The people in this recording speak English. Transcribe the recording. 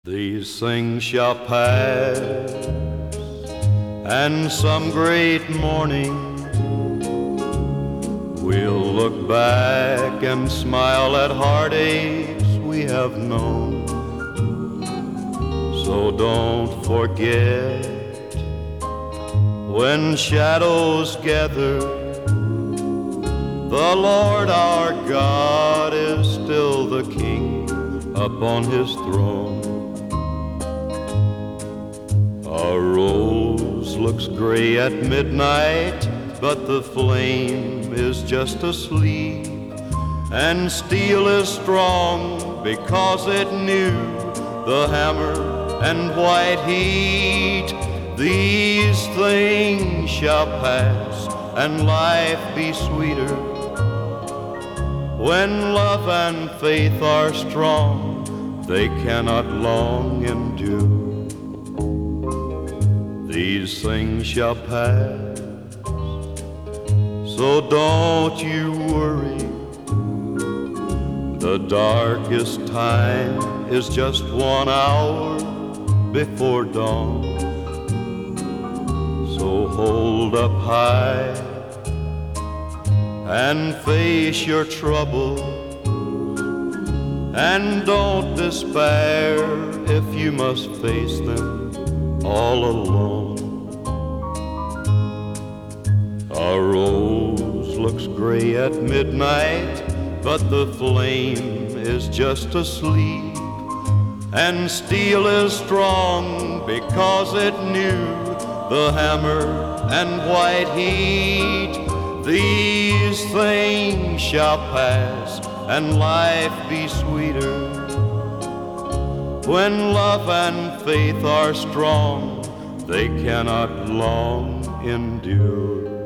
These things shall pass, and some great morning we'll look back and smile at heartaches we have known. So don't forget, when shadows gather, the Lord our God is still the King upon His throne. A rose looks gray at midnight, but the flame is just asleep, and steel is strong because it knew the hammer and white heat. These things shall pass and life be sweeter when love and faith are strong. They cannot long endure. These things shall pass, so don't you worry. The darkest time is just 1 hour before dawn. So hold up high and face your trouble, and don't despair if you must face them all alone. A rose looks gray at midnight, but the flame is just asleep, and steel is strong because it knew the hammer and white heat. These things shall pass and life be sweeter when love and faith are strong. They cannot long endure.